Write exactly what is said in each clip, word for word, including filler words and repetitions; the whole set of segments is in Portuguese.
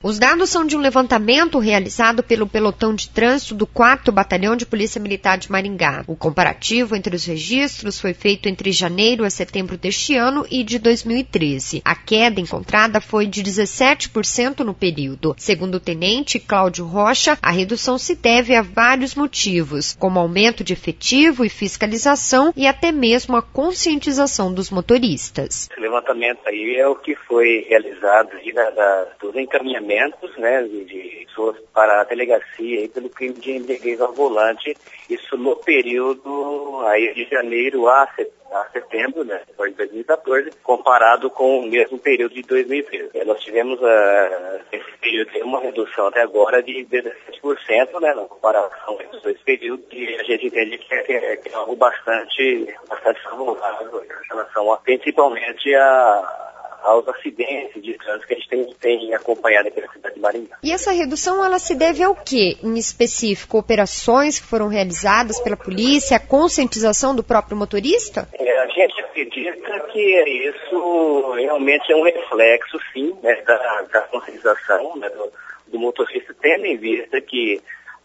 Os dados são de um levantamento realizado pelo Pelotão de Trânsito do quarto Batalhão de Polícia Militar de Maringá. O comparativo entre os registros foi feito entre janeiro a setembro deste ano e de dois mil e treze. A queda encontrada foi de dezessete por cento no período. Segundo o tenente Cláudio Rocha, a redução se deve a vários motivos, como aumento de efetivo e fiscalização e até mesmo a conscientização dos motoristas. Esse levantamento aí é o que foi realizado aí da, da, dos encaminhamentos, né, de, de pessoas para a delegacia aí pelo crime de embriaguez ao volante, isso no período aí de janeiro a setembro. a setembro, né, de dois mil e quatorze, comparado com o mesmo período de dois mil e treze. Nós tivemos uh, esse período uma redução até agora de dezessete por cento, né, na comparação entre os dois períodos, e a gente entende que é, que é algo bastante, bastante favorável em relação a, principalmente a aos acidentes de trânsito que a gente tem, tem acompanhado aqui na cidade de Maringá. E essa redução, ela se deve ao quê? Em específico, operações que foram realizadas pela polícia, a conscientização do próprio motorista? É, a gente acredita que isso realmente é um reflexo, sim, né, da, da conscientização, né, do, do motorista, tendo em vista que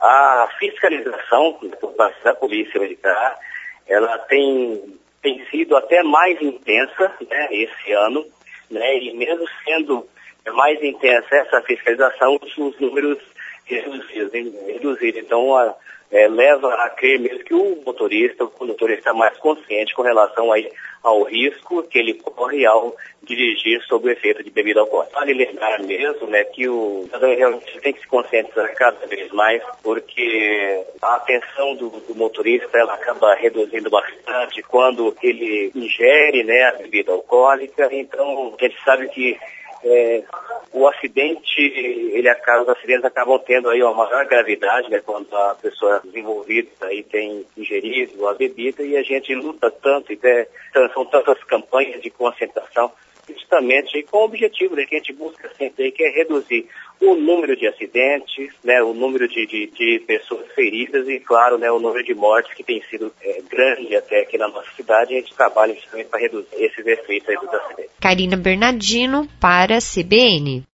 a fiscalização por parte da Polícia Militar, ela tem, tem sido até mais intensa, né, esse ano, né, e mesmo sendo mais intensa essa fiscalização, os números reduzidos, reduzidos. Então, a, é, leva a crer mesmo que o motorista, o condutor está mais consciente com relação aí ao risco que ele corre ao dirigir sob o efeito de bebida alcoólica. Vale lembrar mesmo, né, que o cidadão realmente tem que se conscientizar cada vez mais, porque a atenção do, do motorista ela acaba reduzindo bastante quando ele ingere, né, a bebida alcoólica. Então, a gente sabe que É, o acidente, ele acaba, os acidentes acabam tendo aí uma maior gravidade, né, quando a pessoa envolvida aí tem ingerido a bebida, e a gente luta tanto, e é, são tantas campanhas de conscientização, justamente com o objetivo, né, que a gente busca sempre aí, que é reduzir o número de acidentes, né, o número de, de, de pessoas feridas e, claro, né, o número de mortes que tem sido é, grande até aqui na nossa cidade. A gente trabalha justamente para reduzir esses efeitos aí dos acidentes. Karina Bernardino para a C B N.